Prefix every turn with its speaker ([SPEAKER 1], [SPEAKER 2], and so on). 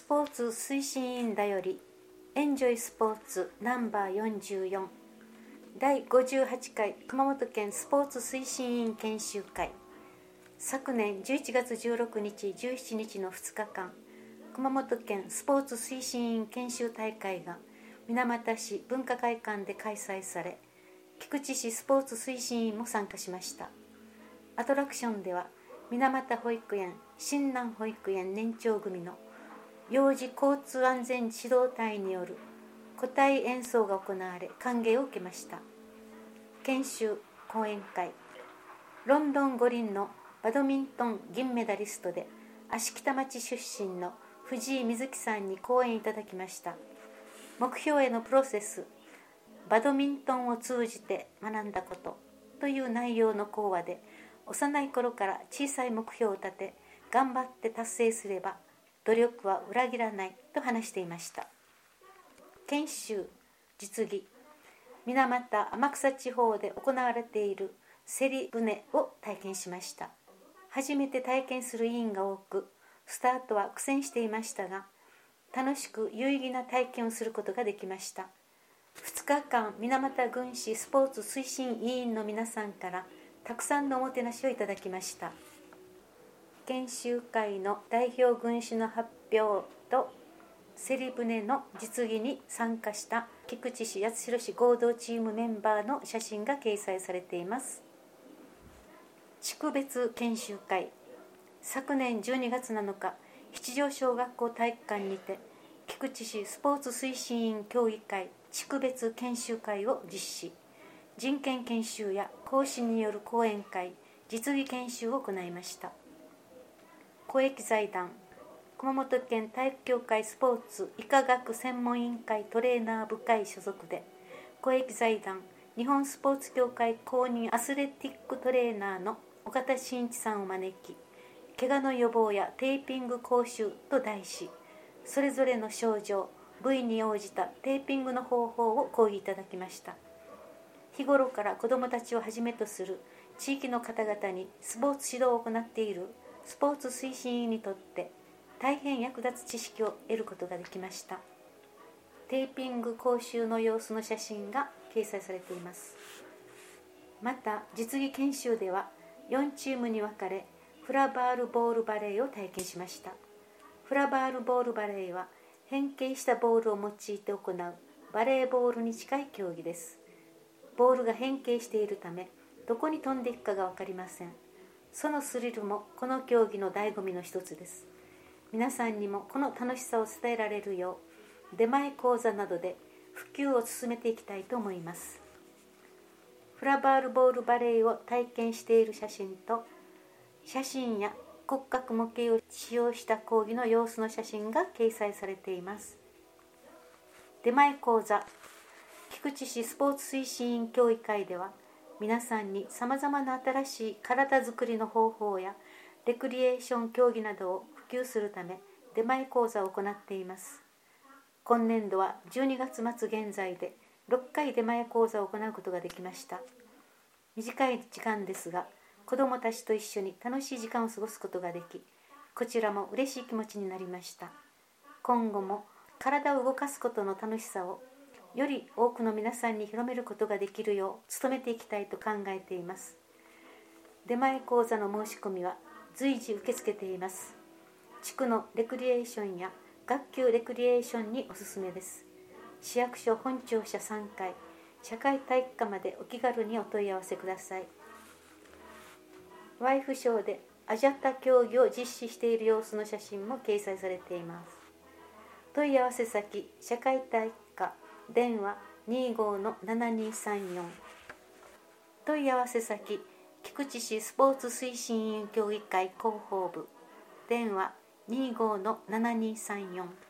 [SPEAKER 1] ポーツ推進委員だよりエンジョイスポーツナンバー44第58回熊本県スポーツ推進委員研修会。昨年11月16日17日の2日間、熊本県スポーツ推進委員研修大会が水俣市文化会館で開催され、菊池市スポーツ推進委員も参加しました。アトラクションでは水俣保育園新南保育園年長組の幼児交通安全指導隊による古体演奏が行われ、歓迎を受けました。研修講演会。ロンドン五輪のバドミントン銀メダリストで芦北町出身の藤井瑞希さんに講演いただきました。目標へのプロセス、バドミントンを通じて学んだことという内容の講話で、幼い頃から小さい目標を立て頑張って達成すれば努力は裏切らないと話していました。研修実技。水俣天草地方で行われている競り船を体験しました。初めて体験する委員が多く、スタートは苦戦していましたが、楽しく有意義な体験をすることができました。2日間水俣郡市スポーツ推進委員の皆さんからたくさんのおもてなしをいただきました。研修会の代表軍師の発表と競り船の実技に参加した菊池市八代市合同チームメンバーの写真が掲載されています。地区別研修会。昨年12月7日、七条小学校体育館にて菊池市スポーツ推進委員協議会地区別研修会を実施。人権研修や講師による講演会、実技研修を行いました。公益財団。熊本県体育協会スポーツ医科学専門委員会トレーナー部会所属で、公益財団日本スポーツ協会公認アスレティックトレーナーの岡田真一さんを招き、怪我の予防やテーピング講習と題し、それぞれの症状、部位に応じたテーピングの方法を講義いただきました。日頃から子どもたちをはじめとする地域の方々にスポーツ指導を行っているスポーツ推進委員にとって大変役立つ知識を得ることができました。テーピング講習の様子の写真が掲載されています。また実技研修では4チームに分かれ、フラバールボールバレーを体験しました。フラバールボールバレーは変形したボールを用いて行うバレーボールに近い競技です。ボールが変形しているため、どこに飛んでいくかが分かりません。そのスリルもこの競技の醍醐味の一つです。皆さんにもこの楽しさを伝えられるよう、出前講座などで普及を進めていきたいと思います。フラバールボールバレーを体験している写真と、写真や骨格模型を使用した講義の様子の写真が掲載されています。出前講座。菊池市スポーツ推進委員協議会では、皆さんにさまざまな新しい体づくりの方法やレクリエーション競技などを普及するため出前講座を行っています。今年度は12月末現在で6回出前講座を行うことができました。短い時間ですが、子どもたちと一緒に楽しい時間を過ごすことができ、こちらも嬉しい気持ちになりました。今後も体を動かすことの楽しさをより多くの皆さんに広めることができるよう努めていきたいと考えています。出前講座の申し込みは随時受け付けています。地区のレクリエーションや学級レクリエーションにおすすめです。市役所本庁舎3階社会体育館までお気軽にお問い合わせください。ワイフショーでアジャタ競技を実施している様子の写真も掲載されています。問い合わせ先社会体育館電話25-7234、問い合わせ先菊池市スポーツ推進委員協議会広報部電話25-7234